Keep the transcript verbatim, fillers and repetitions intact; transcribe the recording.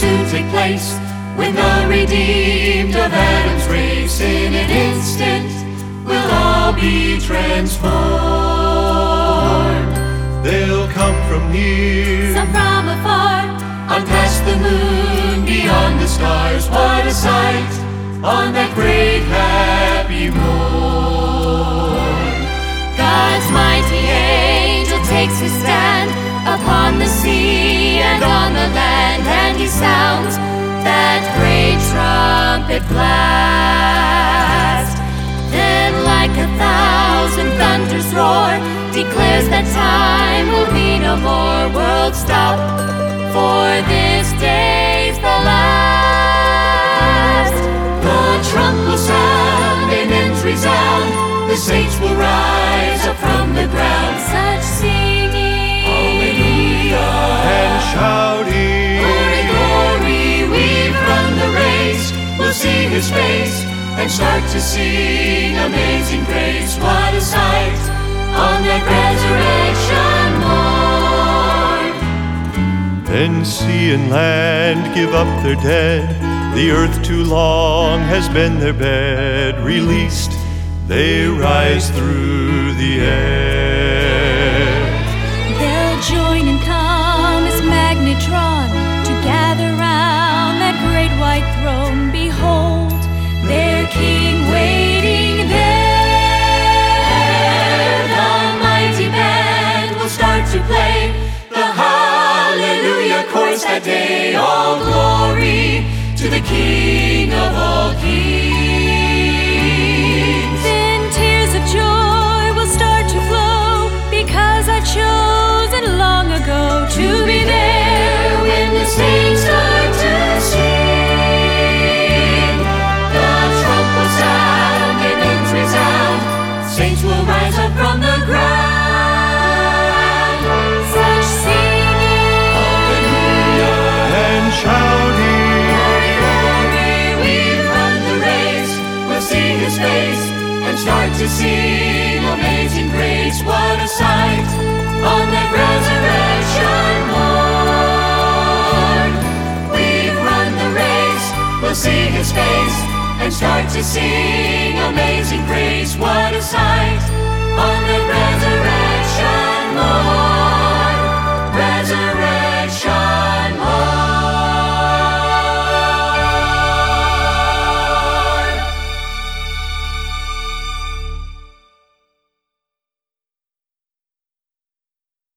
soon take place, when the redeemed of Adam's race in an instant will all be transformed. They'll come from near, some from afar, on past the moon, beyond the stars. What a sight on that great happy morn! God's mighty angel takes his stand upon the sea and on the land, and he sounds that great trumpet blast. Then like a thousand thunders roar, declares that time will be no more. World stop, for this day's the last. The trump will sound and ends resound, the saints will rise up from the ground. Such singing, hallelujah, and shouting, glory, glory. We've run the race, we'll see his face and start to sing Amazing Grace. What a sight on that resurrection morn! Then sea and land give up their dead, the earth too long has been their bed. Released, they rise through the air. They'll join and come as magnetron to gather round that great white throne. Behold, their King waiting there. The mighty band will start to play the Hallelujah chorus that day. All glory to the King of all kings. Then tears of joy will start to flow, because I chose it long ago to be there when the saints start to sing. The trump will sound and ends resound, saints will rise up from the ground. Such singing, hallelujah, and shouting, glory, glory. We've run the race, we'll see his face and start to sing Amazing Grace. What a sight on that resurrection morn! We've run the race, we'll see his face and start to sing Amazing Grace. What a sight on that resurrection morn!